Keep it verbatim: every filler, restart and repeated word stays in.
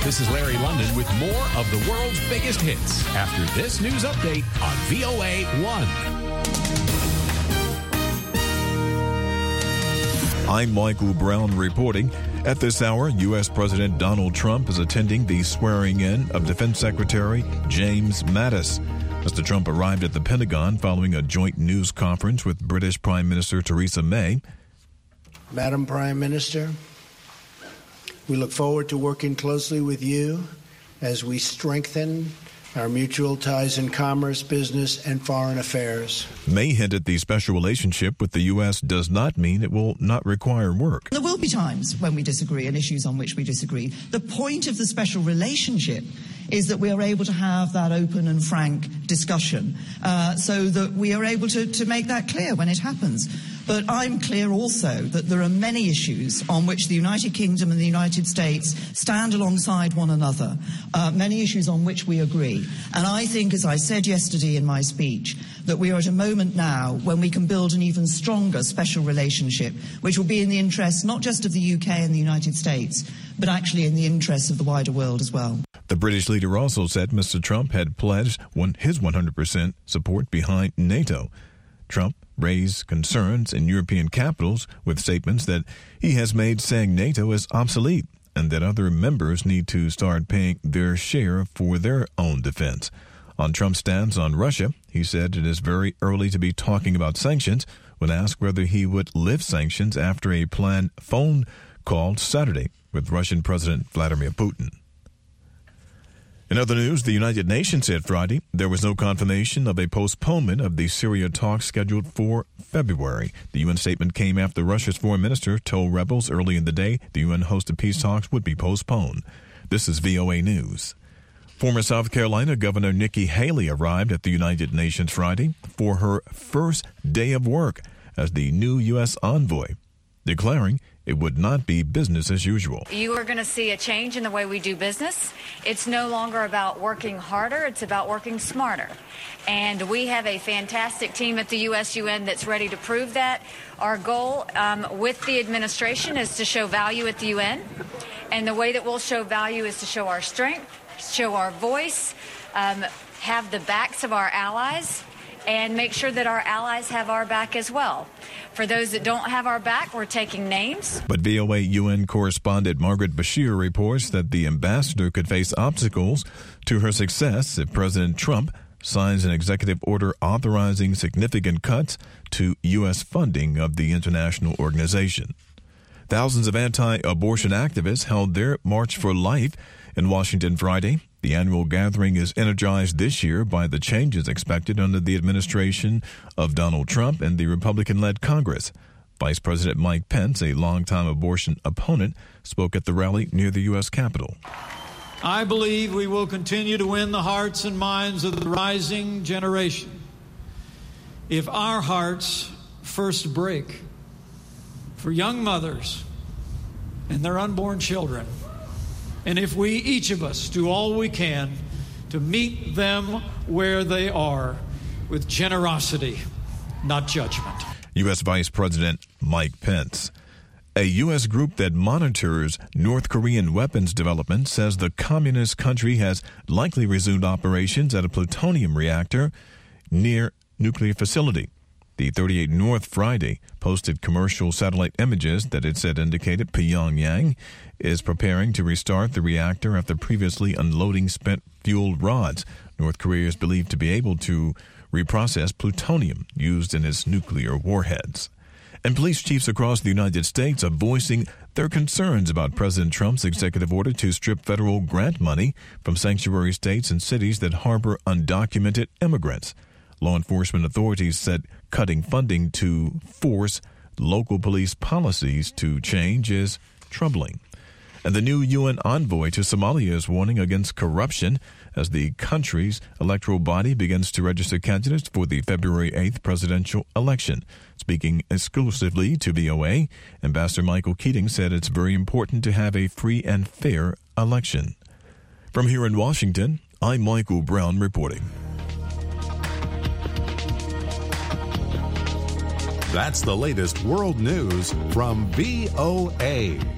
This is Larry London with more of the world's biggest hits after this news update on V O A one. I'm Michael Brown reporting. At this hour, U S. President Donald Trump is attending the swearing-in of Defense Secretary James Mattis. Mister Trump arrived at the Pentagon following a joint news conference with British Prime Minister Theresa May. Madam Prime Minister, we look forward to working closely with you as we strengthen our mutual ties in commerce, business, and foreign affairs. May hinted the special relationship with the U S does not mean it will not require work. There will be times when we disagree and issues on which we disagree. The point of the special relationship is that we are able to have that open and frank discussion uh, so that we are able to, to make that clear when it happens. But I'm clear also that there are many issues on which the United Kingdom and the United States stand alongside one another, uh, many issues on which we agree. And I think, as I said yesterday in my speech, that we are at a moment now when we can build an even stronger special relationship, which will be in the interests not just of the U K and the United States, but actually in the interests of the wider world as well. The British leader also said Mister Trump had pledged his one hundred percent support behind NATO. Trump raised concerns in European capitals with statements that he has made saying NATO is obsolete and that other members need to start paying their share for their own defense. On Trump's stance on Russia, he said it is very early to be talking about sanctions. When asked whether he would lift sanctions after a planned phone call Saturday with Russian President Vladimir Putin. In other news, the United Nations said Friday there was no confirmation of a postponement of the Syria talks scheduled for February. The U N statement came after Russia's foreign minister told rebels early in the day the U N-hosted peace talks would be postponed. This is V O A News. Former South Carolina Governor Nikki Haley arrived at the United Nations Friday for her first day of work as the new U S envoy, declaring it would not be business as usual. You are going to see a change in the way we do business. It's no longer about working harder, it's about working smarter. And we have a fantastic team at the U S U N that's ready to prove that. Our goal um, with the administration is to show value at the U N. And the way that we'll show value is to show our strength, show our voice, um, have the backs of our allies, and make sure that our allies have our back as well. For those that don't have our back, we're taking names. But V O A U N correspondent Margaret Bashir reports that the ambassador could face obstacles to her success if President Trump signs an executive order authorizing significant cuts to U S funding of the international organization. Thousands of anti-abortion activists held their March for Life in Washington Friday. The annual gathering is energized this year by the changes expected under the administration of Donald Trump and the Republican-led Congress. Vice President Mike Pence, a longtime abortion opponent, spoke at the rally near the U S Capitol. I believe we will continue to win the hearts and minds of the rising generation if our hearts first break for young mothers and their unborn children. And if we, each of us, do all we can to meet them where they are with generosity, not judgment. U S. Vice President Mike Pence. A U S group that monitors North Korean weapons development says the communist country has likely resumed operations at a plutonium reactor near nuclear facility. The thirty-eight North Friday posted commercial satellite images that it said indicated Pyongyang is preparing to restart the reactor after previously unloading spent fuel rods. North Korea is believed to be able to reprocess plutonium used in its nuclear warheads. And police chiefs across the United States are voicing their concerns about President Trump's executive order to strip federal grant money from sanctuary states and cities that harbor undocumented immigrants. Law enforcement authorities said cutting funding to force local police policies to change is troubling. And the new U N envoy to Somalia is warning against corruption as the country's electoral body begins to register candidates for the February eighth presidential election. Speaking exclusively to V O A, Ambassador Michael Keating said it's very important to have a free and fair election. From here in Washington, I'm Michael Brown reporting. That's the latest world news from V O A.